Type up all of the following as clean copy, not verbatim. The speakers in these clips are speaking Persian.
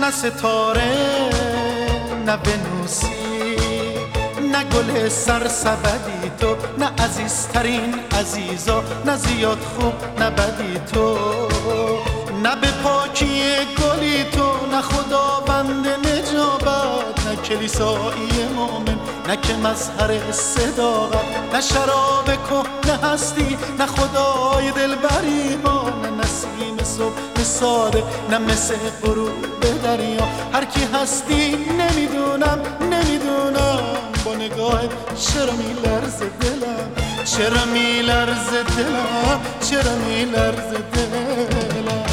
نه ستاره نه ونوسی، نه گل سرسبدی تو، نه عزیزترین عزیزا، نه زیاد خوب نه بدی تو، نه به پاکی گلی تو، نه خداوند نجابت، نه کلیسایی مومن، نه که مظهر صداقت، نه شراب کهنه هستی، نه خدای دلبری ها، نه نسیم صبح ساده، نه مثل غروب دریا. هر کی هستی نمیدونم با نگاهت چرا میلرزه دلم، چرا میلرزه دلم، چرا میلرزه دلم.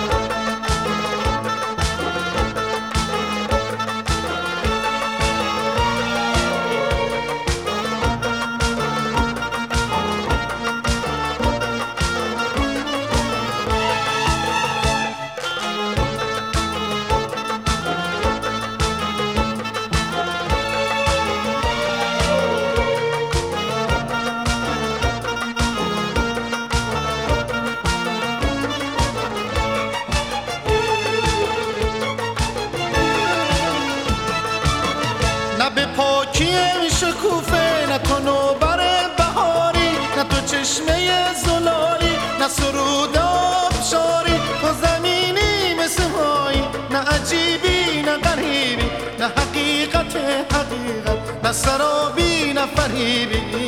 نه به پاکی شکوفه، نه تو نوبر بهاری، نه تو چشمه زلالی، نه سرود آبشاری. تو زمینی مثل مایی، نه عجیبی نه غریبی، نه حقیقت، نه سرابی نه فریبی.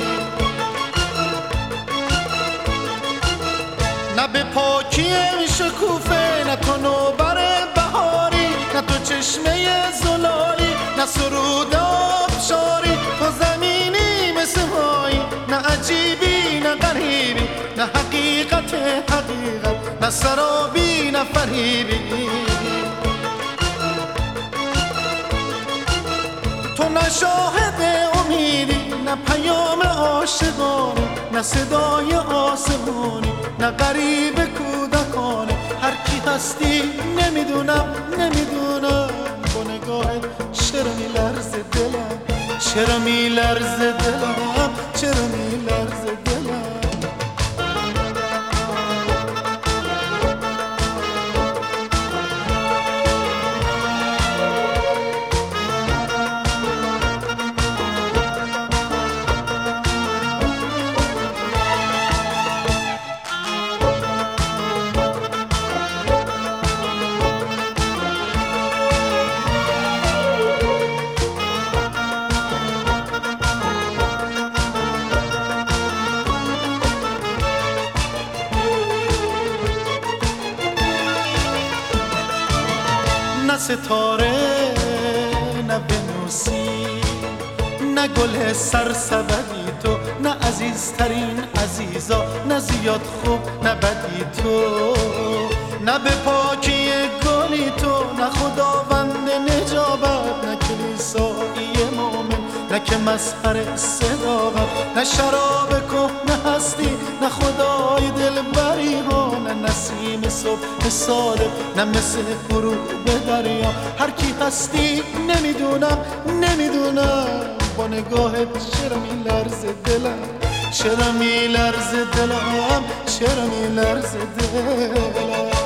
نه به پاکی شکوفه، نه تو نوبر بهاری، نه تو چشمه زلالی، نه سرود آبشاری. تو زمینی مثل مایی، نه عجیبی نه غریبی، نه حقیقت، نه سرابی نه فریبی. تو نه شاهد امیدی، نه پیام عاشقانه، نه صدای آسمانی، نه غریب کودکانه. هر کی هستی نمیدونم با نگاهت چرا میلرزه دلم، چرا میلرزه دلم، چرا میلرزه دلم. نه ستاره نه ونوسی، نه گل سرسبدی تو، نه عزیزترین عزیزا، نه زیاد خوب نه بدی تو، نه به پاکی گلی تو، نه خداوند نجابت، نه کلیسایی مومن، نه که مظهر صداقت، نه شراب کهنه هستی، نه خدای دلبری ها، نه نسیم صبح صادق، نه مثل غروب دریا. هر کی هستی نمیدونم با نگاهت چرا میلرزه دلم، چرا میلرزه دلم، چرا میلرزه دلم.